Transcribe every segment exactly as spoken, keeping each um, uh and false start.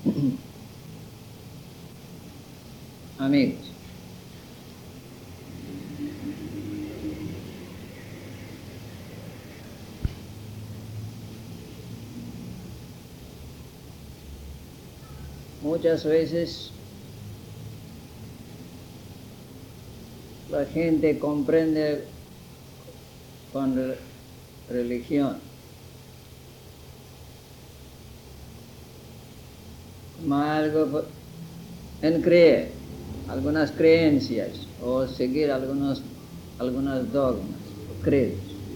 Amigos, muchas veces la gente comprende con re- religión como algo en creer, algunas creencias o seguir algunos, algunos dogmas o credos.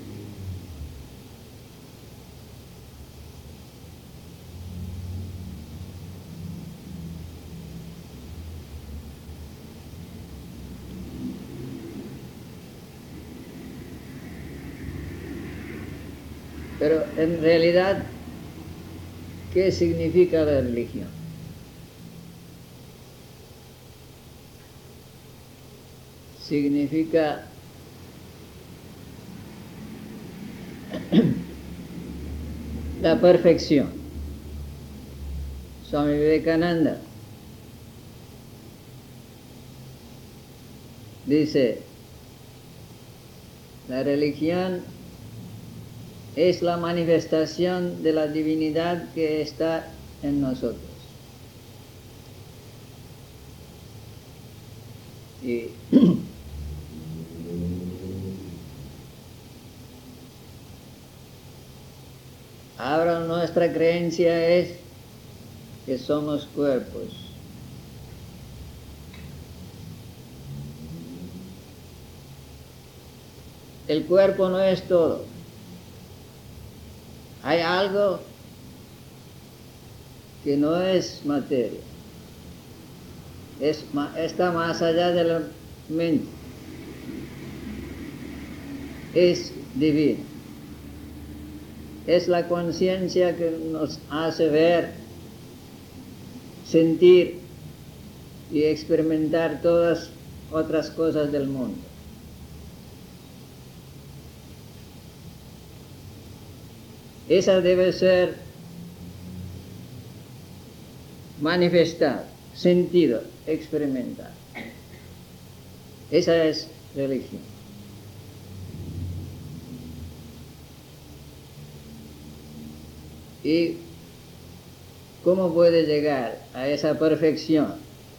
Pero en realidad, ¿qué significa la religión? Significa la perfección. Swami Vivekananda dice, la religión es la manifestación de la divinidad que está en nosotros. Y ahora nuestra creencia es que somos cuerpos. El cuerpo no es todo. Hay algo que no es materia. Es, está más allá de la mente. Es divino. Es la conciencia que nos hace ver, sentir y experimentar todas otras cosas del mundo. Esa debe ser manifestada, sentido, experimentada. Esa es religión. ¿Y cómo puede llegar a esa perfección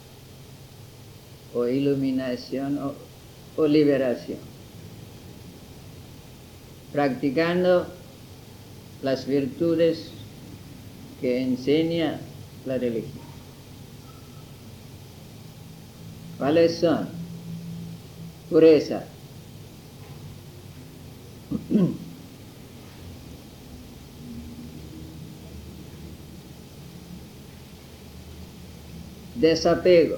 o iluminación o, o liberación? Practicando las virtudes que enseña la religión. ¿Cuáles son? Pureza, desapego,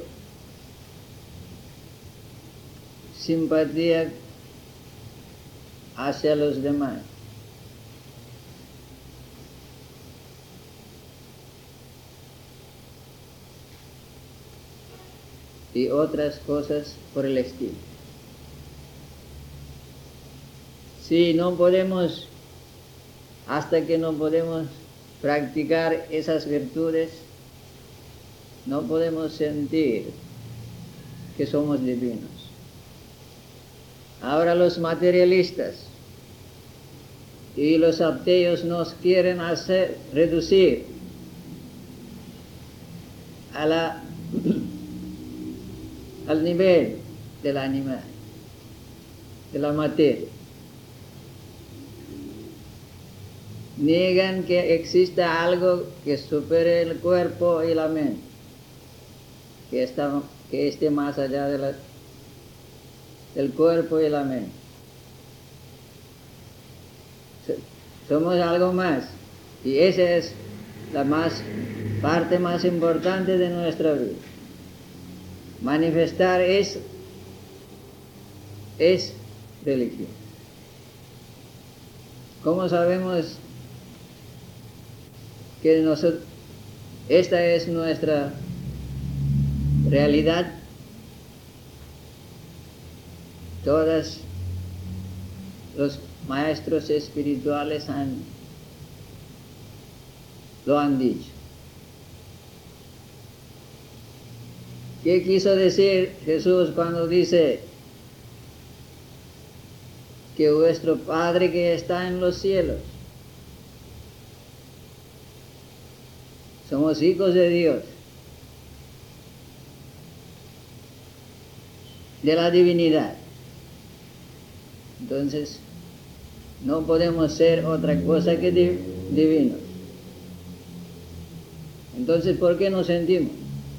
simpatía hacia los demás, y otras cosas por el estilo. Si no podemos, hasta que no podemos practicar esas virtudes, no podemos sentir que somos divinos. Ahora los materialistas y los ateos nos quieren hacer reducir a la, al nivel del animal, de la materia. Niegan que exista algo que supere el cuerpo y la mente, que, está, que esté más allá de la, del cuerpo y la mente. Somos algo más, y esa es la más, parte más importante de nuestra vida. Manifestar eso es religión. ¿Cómo sabemos que nosotros, esta es nuestra realidad? Todos los maestros espirituales han, lo han dicho. ¿Qué quiso decir Jesús cuando dice que vuestro Padre que está en los cielos? Somos hijos de Dios, de la divinidad. Entonces, no podemos ser otra cosa que divinos. Entonces, ¿por qué nos sentimos?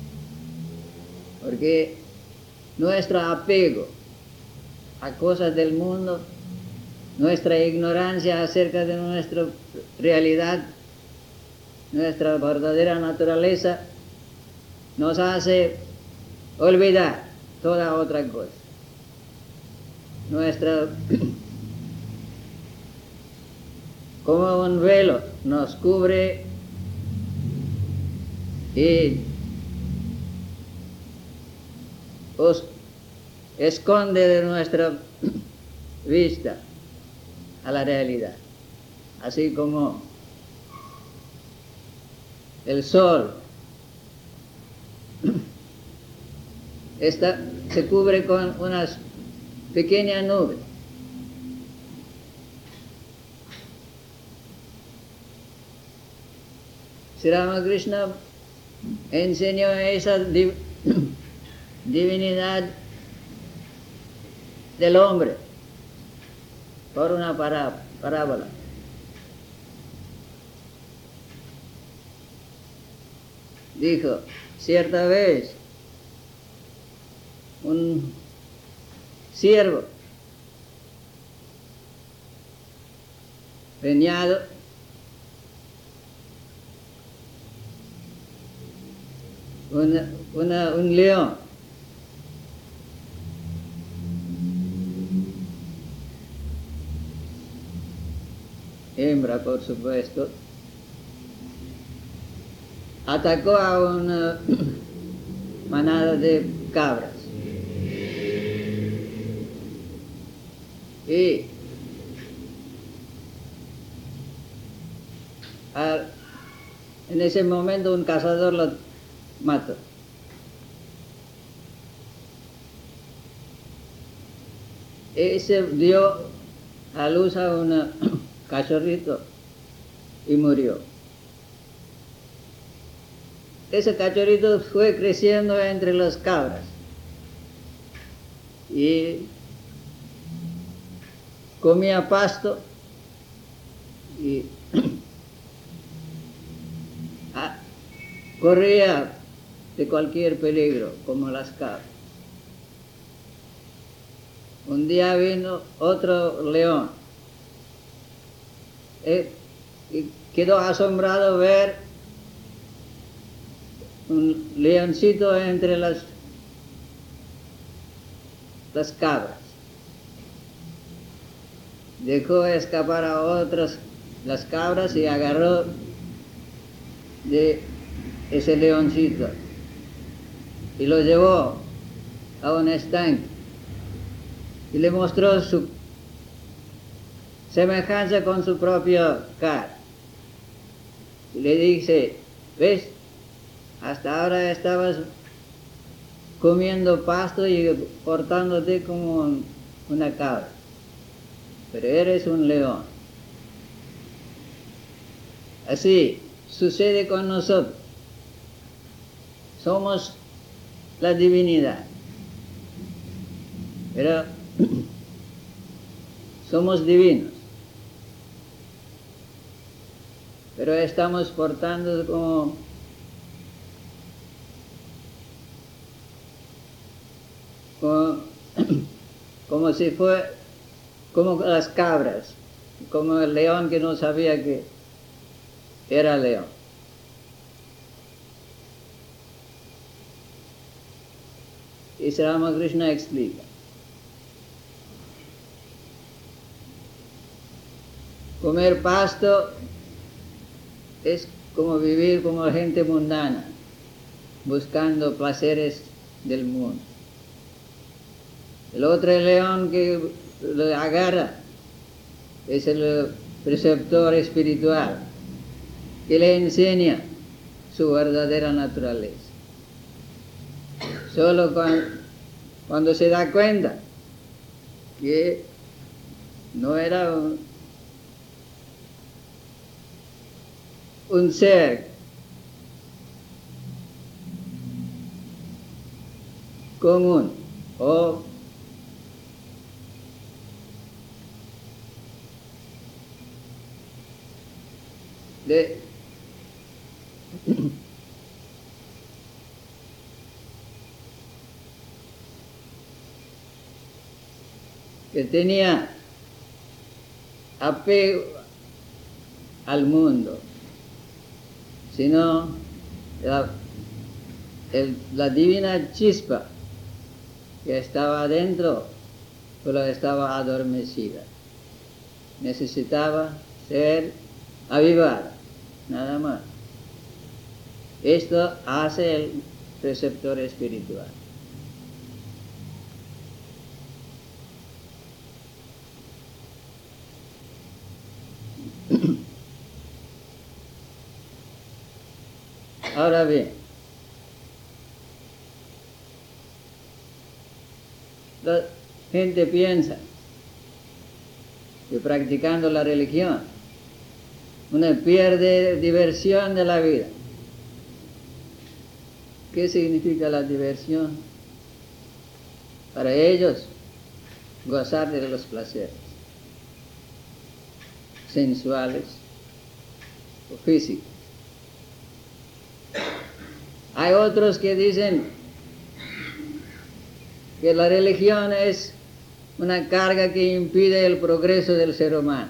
Porque nuestro apego a cosas del mundo, nuestra ignorancia acerca de nuestra realidad, nuestra verdadera naturaleza, nos hace olvidar toda otra cosa. Nuestra, como un velo, nos cubre y os esconde de nuestra vista a la realidad, así como el sol está, se cubre con unas pequeñas nubes. Sri Ramakrishna enseñó esa div divinidad del hombre por una pará parábola. Dijo, cierta vez un siervo preñado una, una, un león hembra, por supuesto, atacó a una manada de cabras y a, en ese momento un cazador lo mató. Y se dio a luz a un cachorrito y murió. Ese cachorrito fue creciendo entre las cabras y comía pasto y corría de cualquier peligro como las cabras. Un día vino otro león eh, y quedó asombrado ver un leoncito entre las, las cabras. Dejó escapar a otras las cabras y agarró de ese leoncito y lo llevó a un estanque y le mostró su semejanza con su propia cara y le dice, ¿ves? Hasta ahora estabas comiendo pasto y portándote como un, una cabra, pero eres un león. Así sucede con nosotros. Somos la divinidad, pero somos divinos, pero estamos portando como como, como si fue como las cabras, como el león que no sabía que era león. Y Sri Ramakrishna explica. Comer pasto es como vivir como gente mundana, buscando placeres del mundo. El otro león que lo agarra es el preceptor espiritual, que le enseña su verdadera naturaleza. Solo cuando, cuando se da cuenta que no era un, un ser común o de que tenía apego al mundo, sino la, el, la divina chispa que estaba adentro, pero estaba adormecida. Necesitaba ser avivada, nada más. Esto hace el receptor espiritual. Ahora bien, la gente piensa que practicando la religión uno pierde diversión de la vida. ¿Qué significa la diversión? Para ellos, gozar de los placeres sensuales o físicos. Hay otros que dicen que la religión es una carga que impide el progreso del ser humano.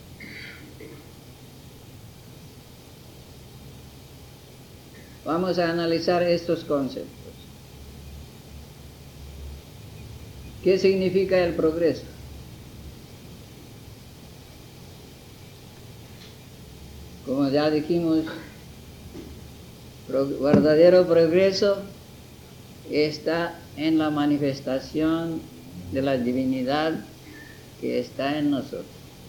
Vamos a analizar estos conceptos. ¿Qué significa el progreso? Como ya dijimos, el verdadero progreso está en la manifestación de la divinidad que está en nosotros.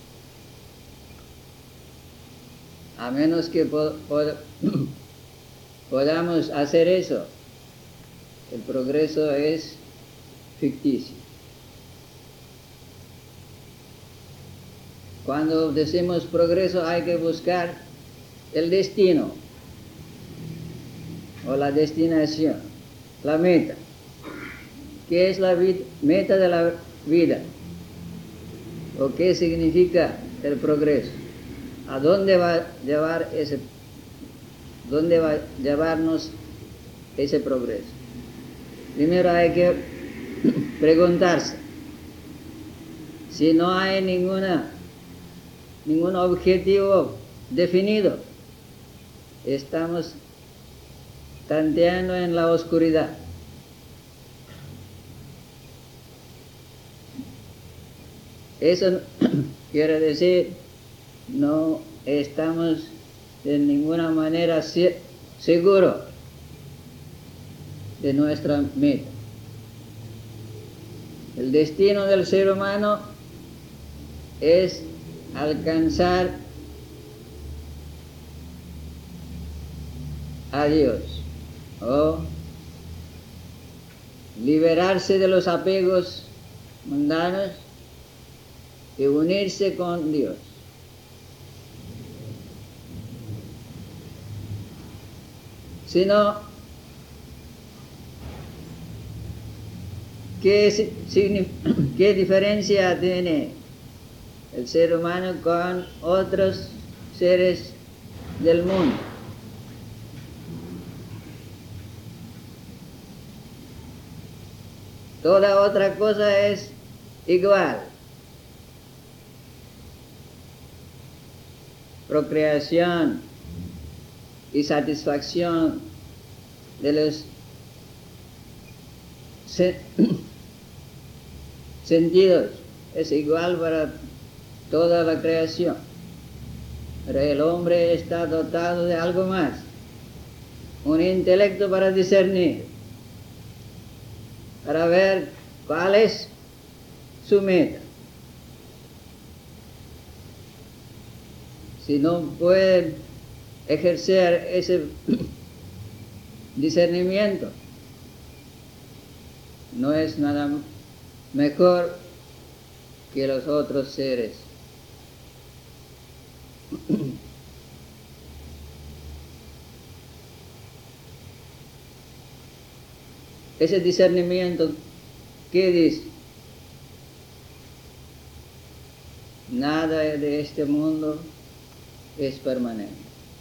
A menos que po po podamos hacer eso, el progreso es ficticio. Cuando decimos progreso hay que buscar el destino o la destinación, la meta. ¿Qué es la meta de la vida? ¿O qué significa el progreso? ¿A dónde va a llevar ese, dónde va a llevarnos ese progreso? Primero hay que preguntarse si no hay ninguna ningún objetivo definido, estamos tanteando en la oscuridad. Eso quiere decir, no estamos de ninguna manera seguros de nuestra meta. El destino del ser humano es alcanzar a Dios o liberarse de los apegos mundanos y unirse con Dios. Si no, ¿qué, ¿qué diferencia tiene el ser humano con otros seres del mundo? Toda otra cosa es igual. Procreación y satisfacción de los se sentidos es igual para toda la creación. Pero el hombre está dotado de algo más, un intelecto para discernir, para ver cuál es su meta. Si no puede ejercer ese discernimiento, no es nada mejor que los otros seres. Ese discernimiento, ¿qué dice? Nada de este mundo es permanente.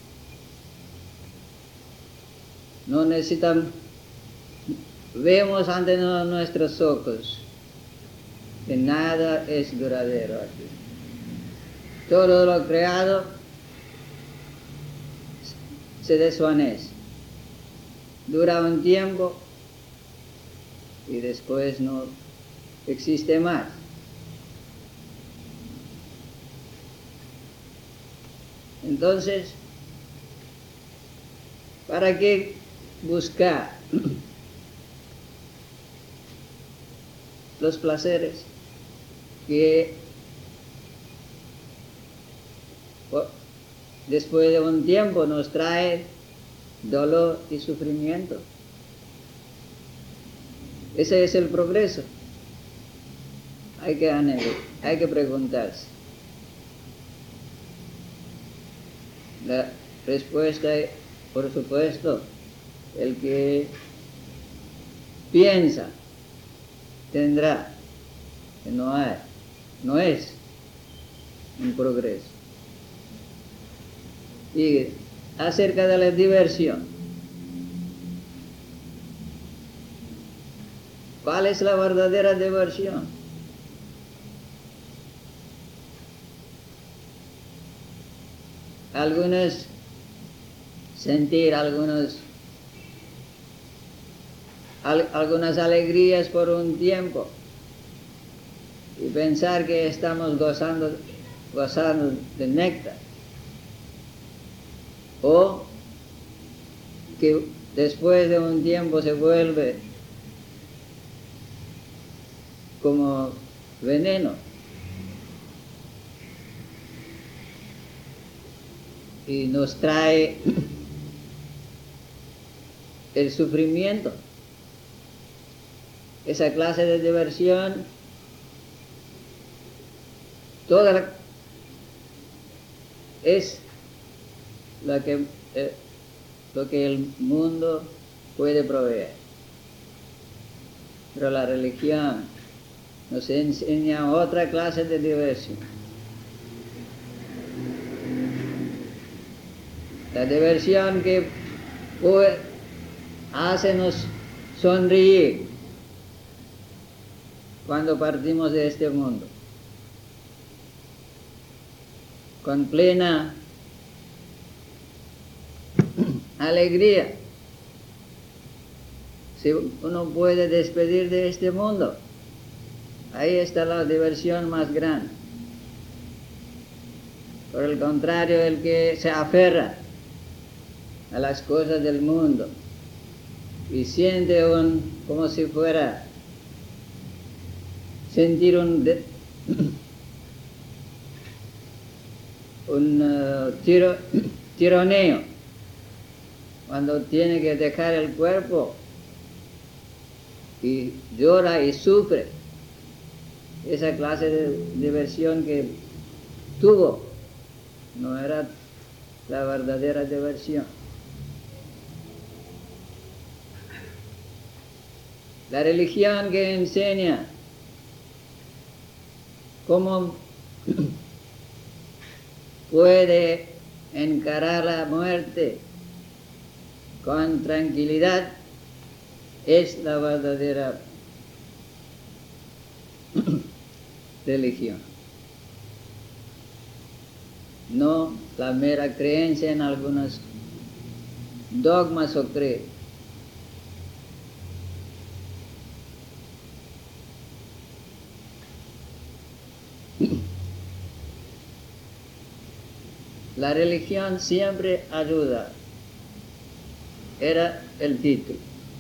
No necesitamos, vemos ante nuestros ojos que nada es duradero aquí. Todo lo creado se desvanece. Dura un tiempo y después no existe más. Entonces, ¿para qué buscar los placeres que después de un tiempo nos trae dolor y sufrimiento? Ese es el progreso. Hay que anhelar, hay que preguntarse. La respuesta, por supuesto, el que piensa tendrá que no hay, no es un progreso. Y acerca de la diversión, ¿cuál es la verdadera diversión? Algunos sentir algunos, al, algunas alegrías por un tiempo y pensar que estamos gozando, gozando de néctar, o que después de un tiempo se vuelve como veneno y nos trae el sufrimiento. Esa clase de diversión, toda la, es lo que, eh, lo que el mundo puede proveer. Pero la religión nos enseña otra clase de diversión. La diversión que puede, hacenos sonreír cuando partimos de este mundo, con plena alegría. Si uno puede despedir de este mundo, ahí está la diversión más grande. Por el contrario, el que se aferra a las cosas del mundo y siente un, como si fuera sentir un, de, un uh, tiro, tironeo cuando tiene que dejar el cuerpo y llora y sufre. Esa clase de diversión que tuvo no era la verdadera diversión. La religión que enseña cómo puede encarar la muerte con tranquilidad es la verdadera religión. No la mera creencia en algunos dogmas o credos. La religión siempre ayuda. Era el título.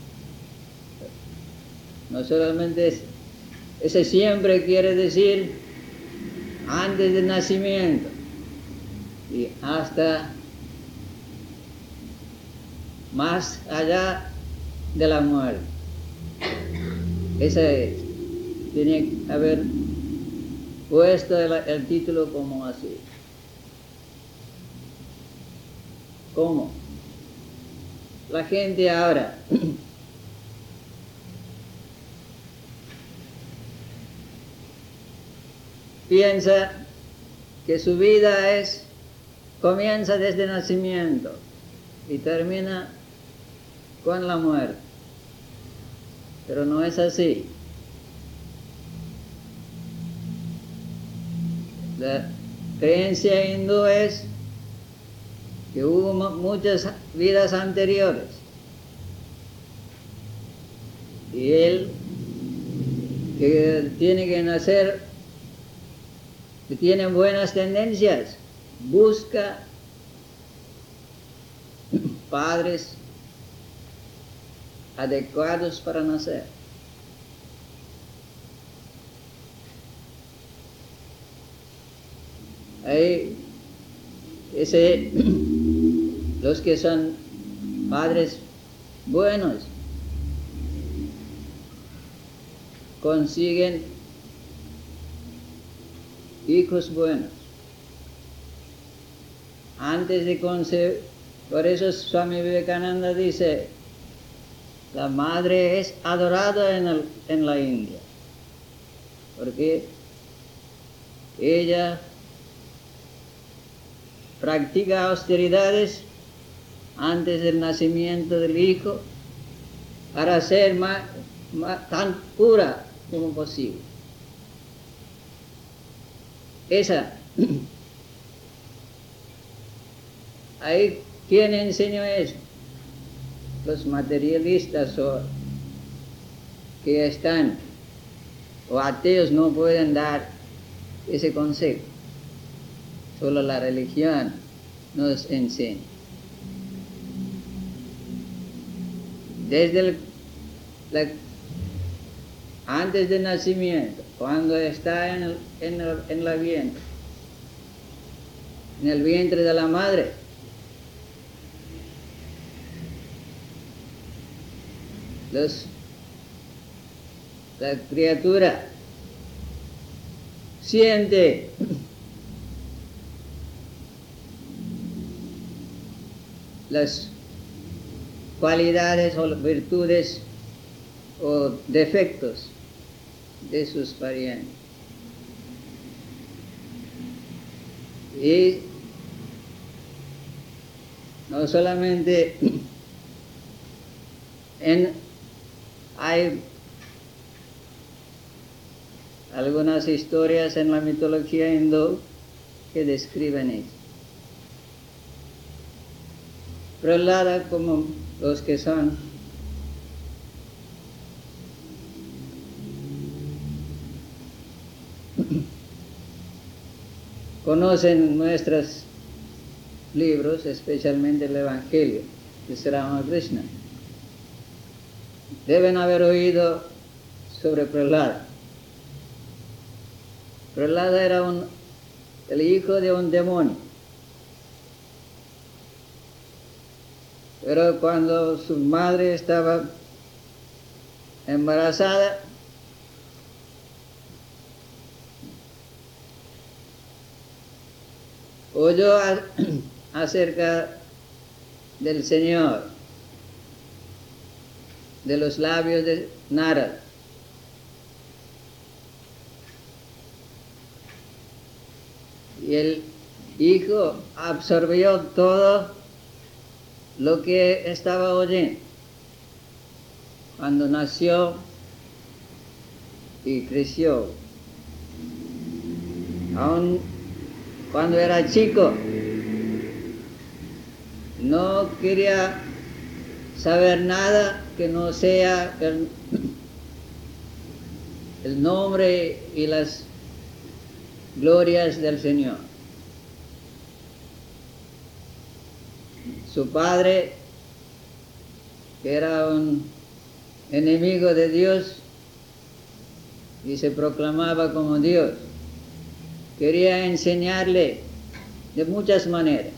No solamente es, ese siempre quiere decir antes del nacimiento y hasta más allá de la muerte. ese tiene que haber puesto el, el título como así. ¿Cómo? La gente ahora piensa que su vida es, comienza desde el nacimiento y termina con la muerte. Pero no es así. La creencia hindú es que hubo muchas vidas anteriores y él que tiene que nacer, que tiene buenas tendencias, busca padres adecuados para nacer. Hay ese, los que son padres buenos consiguen hijos buenos. Antes de concebir, por eso Swami Vivekananda dice, la madre es adorada en, el, en la India, porque ella practica austeridades antes del nacimiento del hijo para ser más, más, tan pura como posible. Esa. Ahí, ¿quién enseñó eso? Los materialistas o que están o ateos no pueden dar ese consejo. Solo la religión nos enseña. Desde el, la, antes del nacimiento, cuando está en el, en el, en la vientre, en el vientre de la madre, los, la criatura siente las cualidades o virtudes o defectos de sus parientes. Y no solamente en, hay algunas historias en la mitología hindú que describen eso. Prahlada, como los que son conocen nuestros libros, especialmente el Evangelio de Sri Ramakrishna, deben haber oído sobre Prahlada. Prahlada era un, el hijo de un demonio. Pero cuando su madre estaba embarazada, oyó a, acerca del Señor, de los labios de Narada. Y el hijo absorbió todo lo que estaba oyendo. Cuando nació y creció, aún cuando era chico, no quería saber nada que no sea el, el nombre y las glorias del Señor. Su padre, que era un enemigo de Dios y se proclamaba como Dios, quería enseñarle de muchas maneras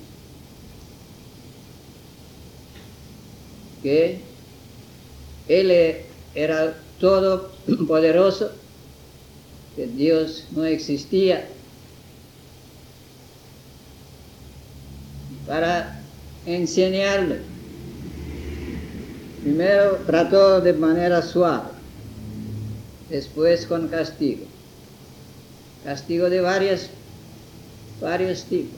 que él era todopoderoso, que Dios no existía, para enseñarle. Primero trató de manera suave, después con castigo. Castigo de varias, varios tipos.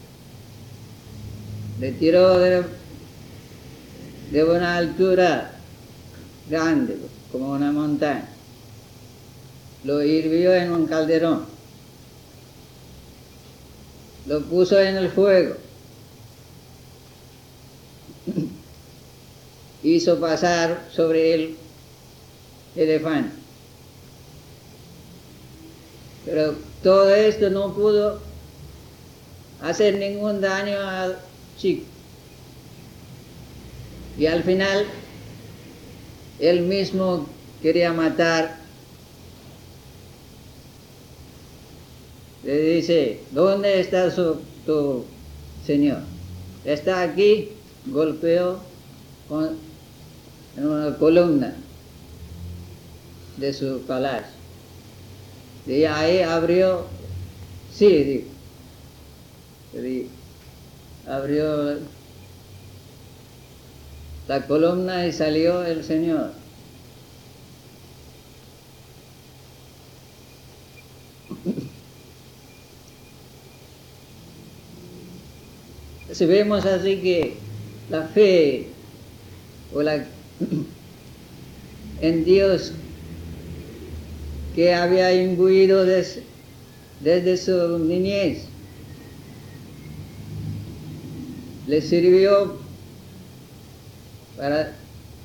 Le tiró de, de una altura grande, como una montaña. Lo hirvió en un calderón. Lo puso en el fuego. Hizo pasar sobre el elefante. Pero todo esto no pudo hacer ningún daño al chico. Y al final, él mismo quería matar. Le dice, ¿dónde está su, tu señor? Está aquí. Golpeó con, en una columna de su palacio. Y ahí abrió, sí, dijo, y abrió la columna y salió el Señor. Si vemos así que la fe o la en Dios que había imbuido des, desde su niñez, le sirvió para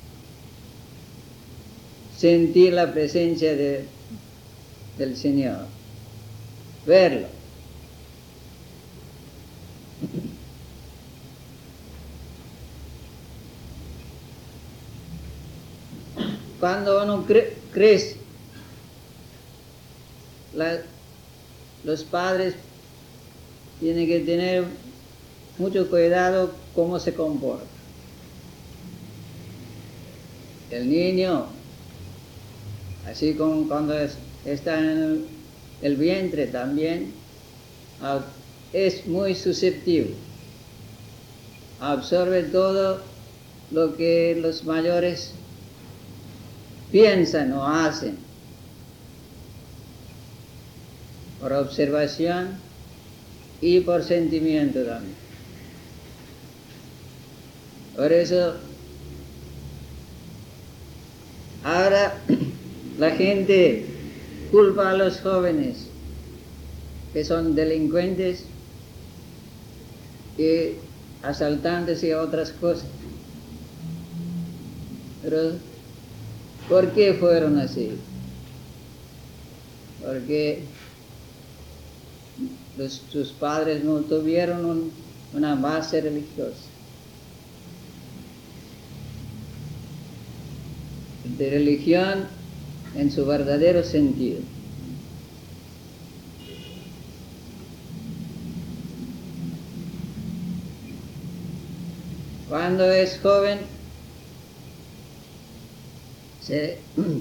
sentir la presencia de, del Señor, verlo. Cuando uno cre crece, la, los padres tienen que tener mucho cuidado cómo se comporta. El niño, así como cuando es, está en el, el vientre también, es muy susceptible. Absorbe todo lo que los mayores piensan o hacen, por observación y por sentimiento también. Por eso, ahora la gente culpa a los jóvenes que son delincuentes y asaltantes y otras cosas. Pero, ¿por qué fueron así? Porque los, sus padres no tuvieron un, una base religiosa. De religión en su verdadero sentido. Cuando es joven, se,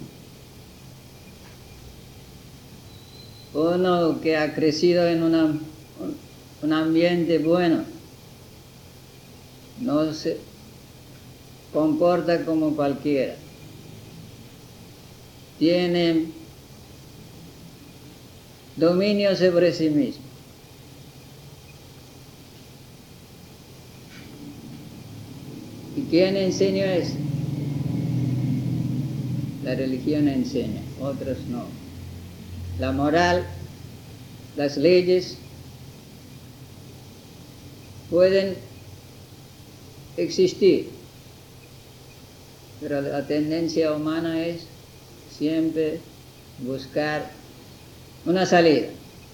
uno que ha crecido en una, un ambiente bueno, no se comporta como cualquiera. Tiene dominio sobre sí mismo. ¿Y quién enseñó eso? La religión enseña, otros no. La moral, las leyes pueden existir, pero la tendencia humana es siempre buscar una salida,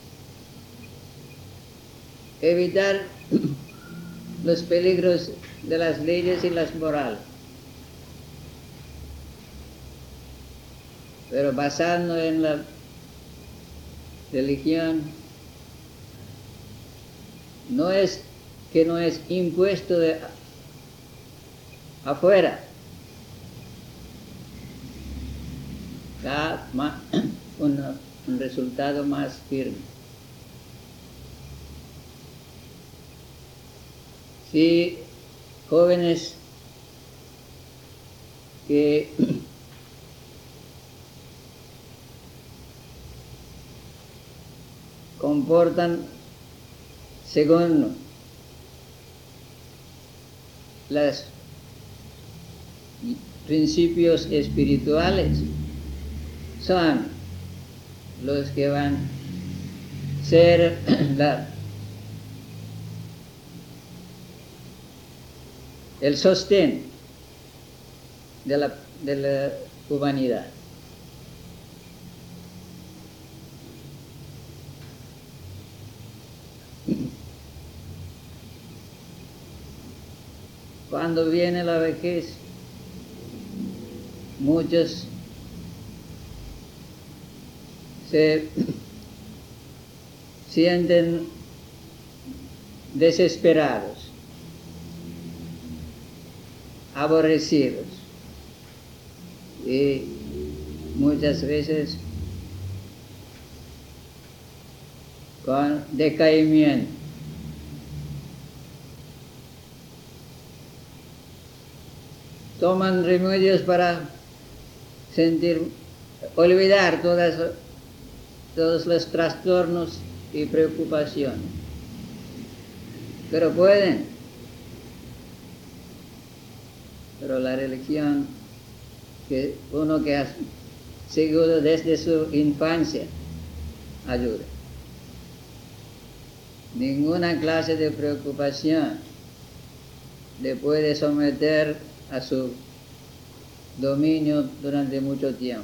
evitar los peligros de las leyes y las morales, pero basando en la religión, no es que no es impuesto de afuera, da más, una, un resultado más firme. Si jóvenes que comportan según los principios espirituales son los que van a ser la, el sostén de la, de la humanidad. Cuando viene la vejez, muchos se sienten desesperados, aborrecidos y muchas veces con decaimiento. Toman remedios para sentir, olvidar todas, todos los trastornos y preocupaciones. Pero pueden. Pero la religión, que uno que ha seguido desde su infancia, ayuda. Ninguna clase de preocupación le puede someter a su dominio durante mucho tiempo.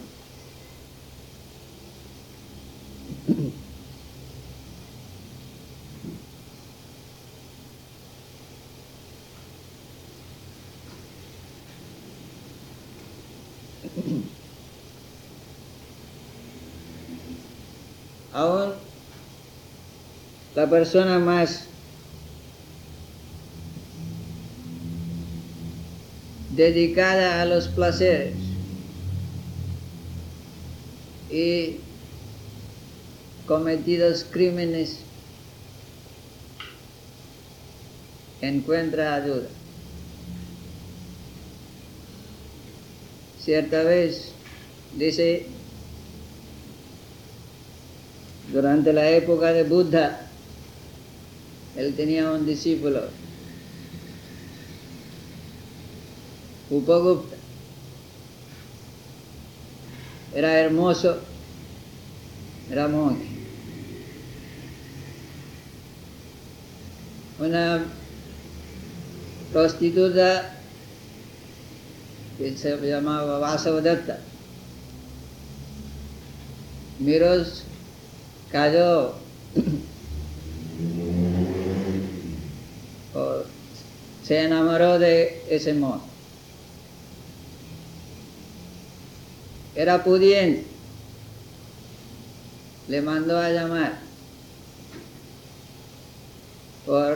Aún la persona más dedicada a los placeres y cometidos crímenes encuentra ayuda. Cierta vez, dice, durante la época de Buddha, él tenía un discípulo, Upagupta. Era hermoso, era monje. Una prostituta que se llamaba Vasavadatta miró, cayó o se enamoró de ese monje. Era pudiente, le mandó a llamar por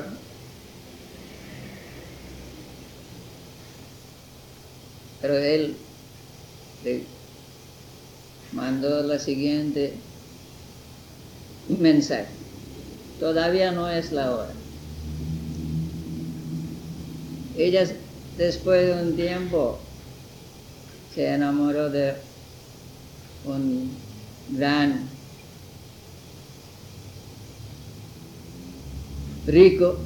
pero él le mandó la siguiente mensaje: todavía no es la hora. Ella, después de un tiempo, se enamoró de un gran rico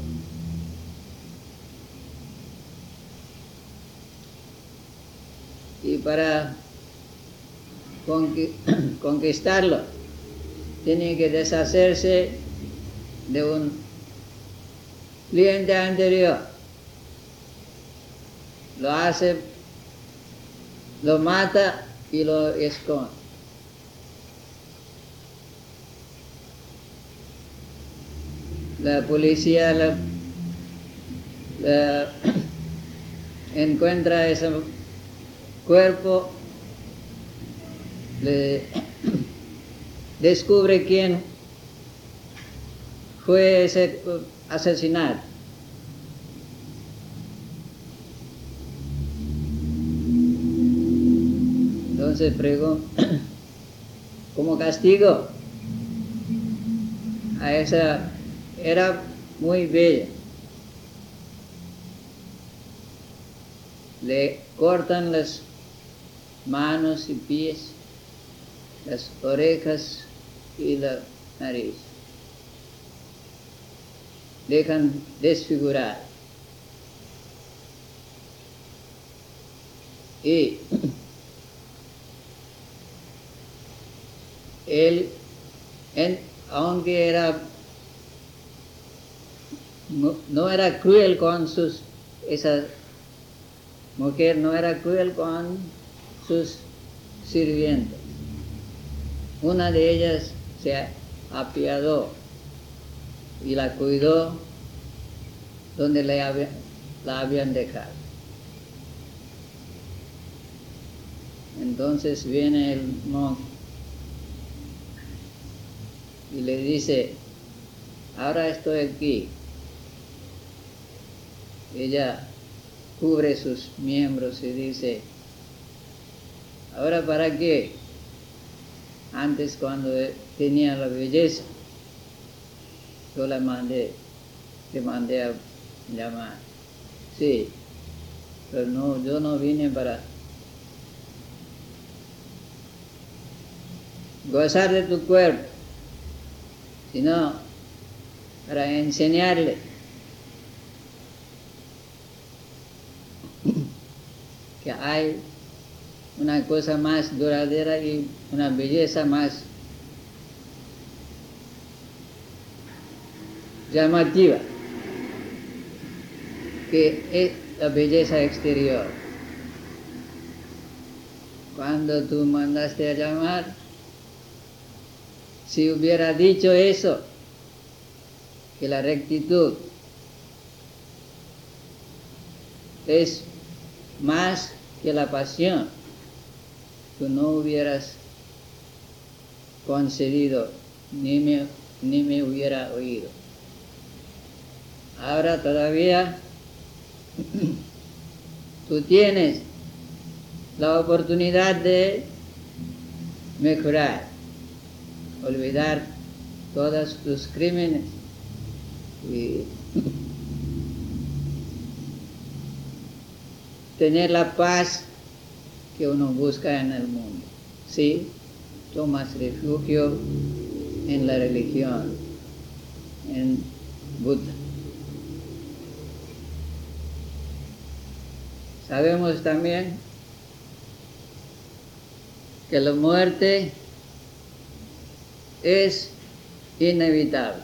y para conquistarlo tiene que deshacerse de un cliente anterior. Lo hace, lo mata y lo esconde. La policía la, la, encuentra ese cuerpo, le descubre quién fue ese asesinato. Entonces pregunta, como castigo a esa, era muy bella. Le cortan las manos y pies, las orejas y la nariz. Dejan desfigurar. Y él, en, aunque era, no, no era cruel con sus, esa mujer no era cruel con sus sirvientes. Una de ellas se apiadó y la cuidó donde le había, la habían dejado. Entonces viene el monje y le dice, ahora estoy aquí. Ella cubre sus miembros y dice, ¿ahora para qué? Antes, cuando tenía la belleza, yo la mandé, te mandé a llamar. Sí, pero no, yo no vine para gozar de tu cuerpo, sino para enseñarle que hay una cosa más duradera y una belleza más llamativa que es la belleza exterior. Cuando tú mandaste a llamar, si hubiera dicho eso, que la rectitud es más que la pasión, tú no hubieras concedido ni me, ni me hubiera oído. Ahora todavía tú tienes la oportunidad de mejorar, olvidar todos tus crímenes y tener la paz que uno busca en el mundo. Sí, tomas refugio en la religión, en Buda. Sabemos también que la muerte es inevitable.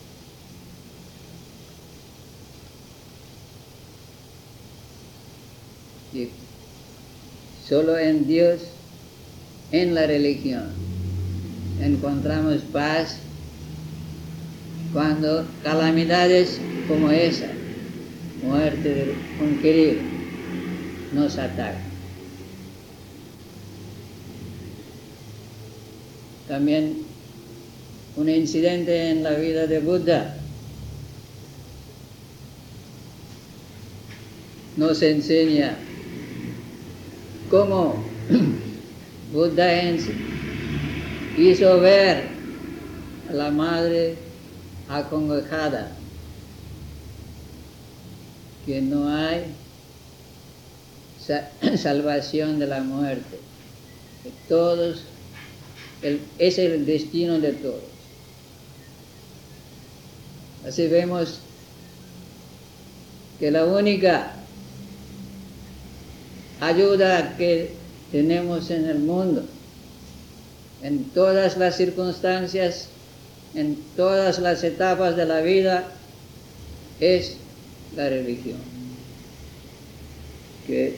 Y solo en Dios, en la religión, encontramos paz cuando calamidades como esa, muerte de un querido, nos atacan. También un incidente en la vida de Buda nos enseña cómo Buda hizo ver a la madre acongojada que no hay salvación de la muerte, que todos, el, es el destino de todos. Así vemos que la única ayuda que tenemos en el mundo, en todas las circunstancias, en todas las etapas de la vida, es la religión. Que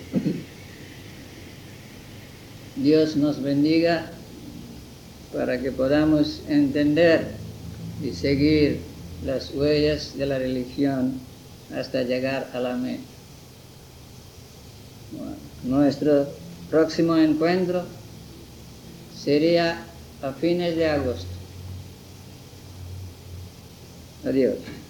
Dios nos bendiga para que podamos entender y seguir las huellas de la religión hasta llegar a la meta. Bueno, nuestro próximo encuentro sería a fines de agosto. Adiós.